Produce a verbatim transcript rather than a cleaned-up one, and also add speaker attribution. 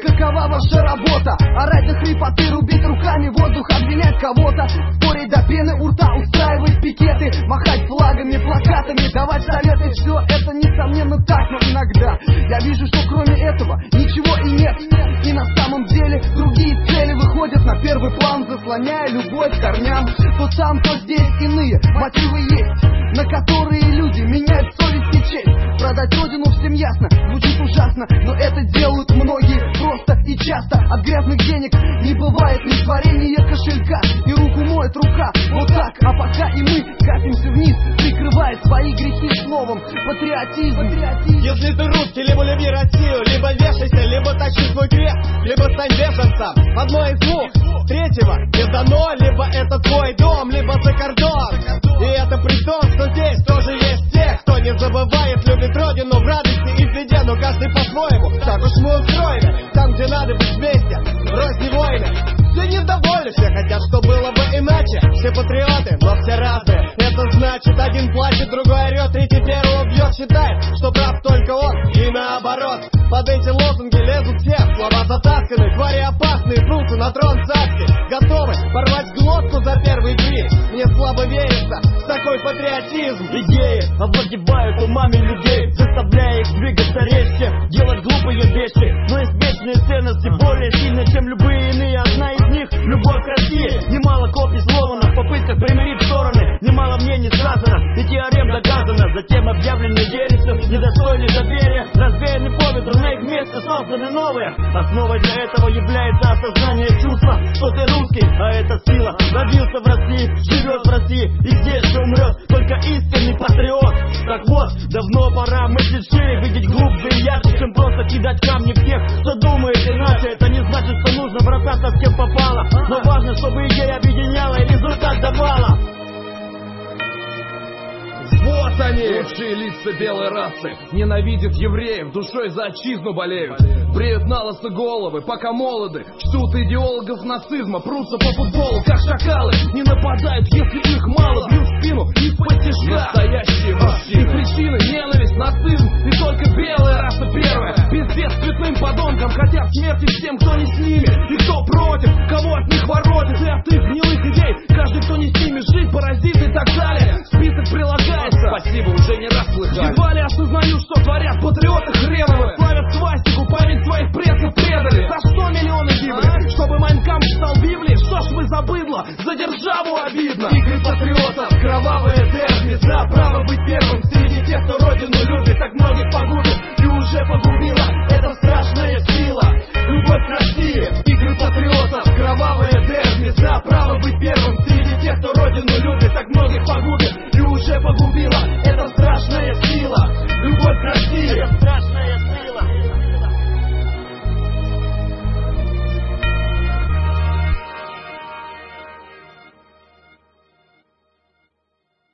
Speaker 1: какова ваша работа? Орать до хрипоты, рубить руками воздух, обвинять кого-то, спорить до пены у рта, устраивать пикеты, махать флагами, плакатами, давать советы. Все это несомненно так, но иногда я вижу, что кроме этого ничего и нет. И на самом деле другие цели выходят на первый план, заслоняя любовь к корням. То там, то здесь иные мотивы есть, на которые люди меняют совесть и честь. Продать родину всем ясно, звучит ужасно, но это делают многие просто и часто. От грязных денег не бывает ни творения кошелька, и руку моет рука. Вот так, а пока и мы катимся вниз, прикрывая свои грехи словом патриотизм.
Speaker 2: Если ты русский, либо люби Россию, либо вешайся, либо тащи свой крест, либо стань беженцем. Одно из двух, третьего не дано, либо это твой дом, либо за кордон. И это при том, что здесь тоже есть те, кто не забывает, любит родину в радости и в беде, но каждый по-своему. Так уж мы устроены, там, где надо быть вместе, рознь войны. Все недовольны, все хотят, что было бы иначе. Все патриоты, но все разные. Это значит, один плачет, другой орет, третий первого бьет, считает, что прав только он, и наоборот. Под эти лозунги лезут все, слова затасканы, твари опасные, прутся на трон царский, готовы порвать глотку за первый дверь. Мне слабо верится в такой патриотизм.
Speaker 3: Идеи овладевают умами людей, заставляя их двигаться резче, делать глупые вещи. Но есть вечные ценности, более сильные, чем любые иные. Одна из них — любовь к России. Немало копий сломано в попытках примирить стороны, немало мнений сказано и теорем доказано. Затем объявлены ересью, недостойны доверия, развеяны по ветру, на их место созданы новые. Основой для этого является осознание чувства, что ты русский, а это сила. Родился в России, живет в России, и здесь же умрет только истинный патриот. Так вот, давно пора мыслить шире, видеть глубже и ярче, чем просто кидать камни в тех, кто думает иначе. Это не значит, что нужно бросаться с кем попало, но важно, чтобы идея объединяла и результат давала.
Speaker 4: Вот они, лучшие лица белой расы. Ненавидят евреев, душой за отчизну болеют. Бреют на лысо головы, пока молоды. Чтут идеологов нацизма, прутся по футболу, как шакалы. Не нападают, если их мало, бьют в спину из-под тяжка. Настоящие мужчины. И причины — ненависть, нацизм, и только белая раса первая. Пиздец цветным подонкам, хотят смерти всем, кто не с ними. И кто против, кого от них воротит. И от их гнилых идей каждый, кто не с ними жить, паразит и так далее. Список прилагается. Спасибо, уже не раз слыхали.
Speaker 1: Едва ли осознаю, что творят патриоты хреновы. Славят свастику, память своих предков предали. За что миллионы гибли? Чтобы Майн Кампф стал Библией? Что ж вы за быдло? За державу обидно. Игры патриотов, кровавые дерби, за